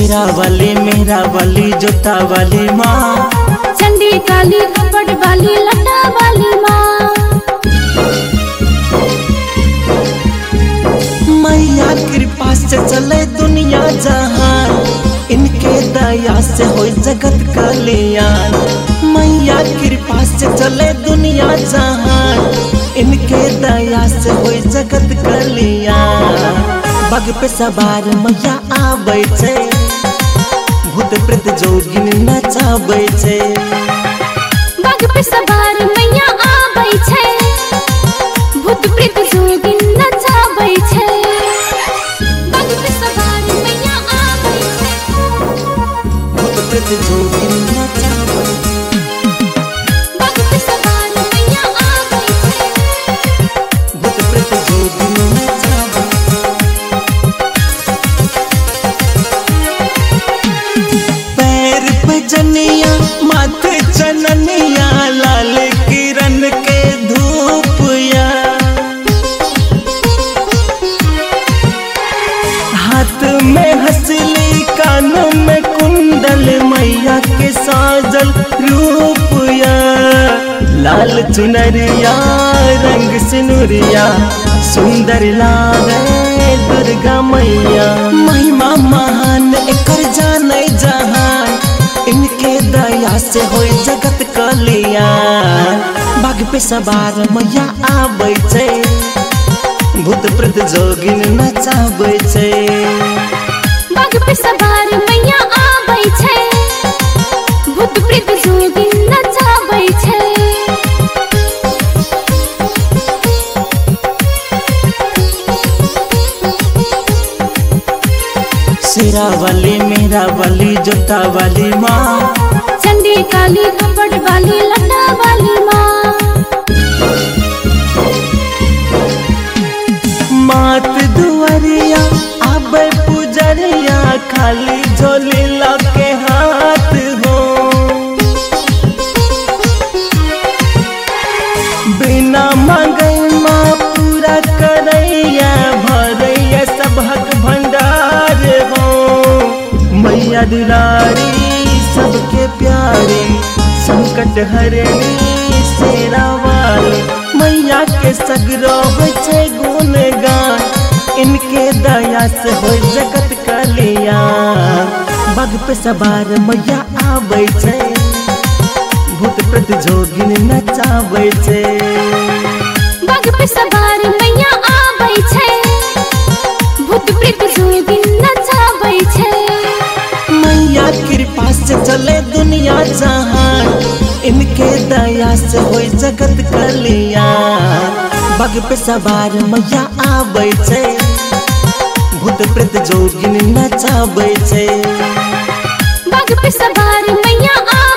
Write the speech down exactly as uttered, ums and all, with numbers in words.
शेरा वाली मेरा वाली जोता वाली माँ, चंडी काली कपट वाली लटा वाली माँ। मैया कृपा से चले दुनिया जहान, इनके दया से हो जगत कल्याण। मैया कृपा से चले दुनिया जहान, इनके दया से हो जगत कल्याण। बग पे सवार मैया आबै छै, भूत प्रेत जोगिन नचाबै छै। बग पे सवार मैया आबै छै, भूत प्रेत जोगिन नचाबै छै। बग पे सवार मैया आबै छै, भूत प्रेत जोगिन नचाबै छै। बग पे सवार मैया आबै छै, भूत प्रेत जोगिन नचाबै छै। पैर पे जनिया माथे चननिया, लाल किरण के धूपया। हाथ में हंसली कानों में कुंडल, मैया के साजल रूपया। लाल चुनरिया रंग सिनुरिया, सुंदर लागे दुर्गा मैया। महिमा महान एकर जाने जहान, इनके दया से होय जगत कल्याण। बाग पे सवार मैया आबै छै, भूत प्रेत जोगिन नचाबै छै। बग पे सवार मैया आबै छै, भूत प्रेत जोगिन नचाबै छै। शेरा वाली मेरा वाली जोता वाली माँ, चंडी काली कपट वाली लटा वाली माँ। मात दुआरिया आबै पुजरिया, खाली झोली लके हाथ हो। बिना मांगे माँ पूरा करैया, भरैया सबहक भंडार हो। मैया दुलारी सबके प्यारी, संकट हरनी शेरा वाली। मैया के सगरो होय छै गुणगान, इनके दया से हो जगत कल्याण। बग पे सवार मैया आबै छै, भूत प्रेत जोगिन नचाबै छै। बग पे सवार मैया आबै छै, भूत प्रेत जोगिन नचाबै छै। मैया कृपा से चले दुनिया जहान, इनके दया से हो जगत कल्याण। बग पे सवार मैया आबै छै, भूत प्रेत जोगिन नचाबै छै। बग पे सवार मैया